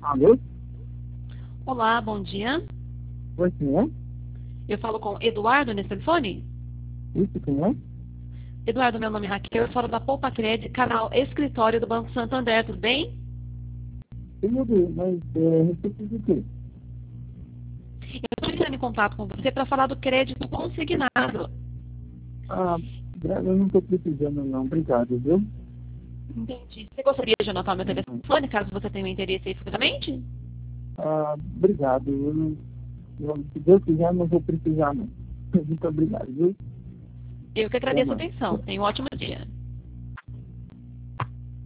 Alô? Olá, bom dia. Oi, quem é? Eu falo com Eduardo nesse telefone? Isso, quem é? Eduardo, meu nome é Raquel, eu falo da Poupa Cred, canal Escritório do Banco Santander, tudo bem? Tudo, mas respeito de quê? Eu estou entrando em contato com você para falar do crédito consignado. Ah, eu não estou precisando não, obrigado, viu? Entendi. Você gostaria de anotar meu telefone, caso você tenha um interesse aí futuramente? Ah, obrigado. Se Deus quiser, não vou precisar não. Muito obrigado, viu? Eu que Até agradeço a mais. atenção. Tenha um ótimo dia.